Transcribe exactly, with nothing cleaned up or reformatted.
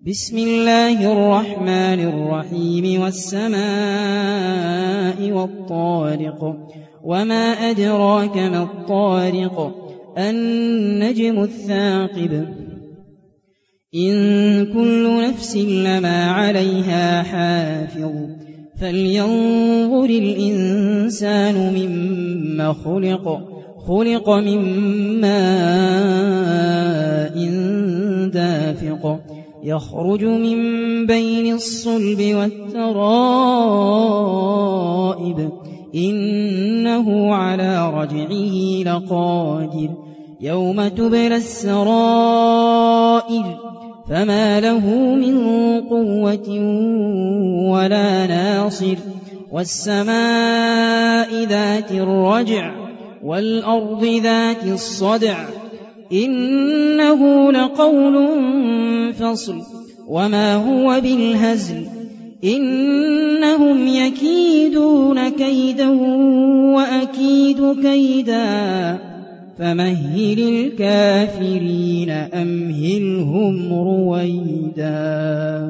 بسم الله الرحمن الرحيم والسماء والطارق وما أدراك ما الطارق النجم الثاقب إن كل نفس لما عليها حافظ فلينظر الإنسان مما خلق خلق من ماء دافق يخرج من بين الصلب والترائب إنه على رجعه لقادر يوم تبلى السرائر فما له من قوة ولا ناصر والسماء ذات الرجع والأرض ذات الصدع إنه لقول فصل وما هو بالهزل إنهم يكيدون كيدا وأكيد كيدا فمهل الكافرين أمهلهم رويدا.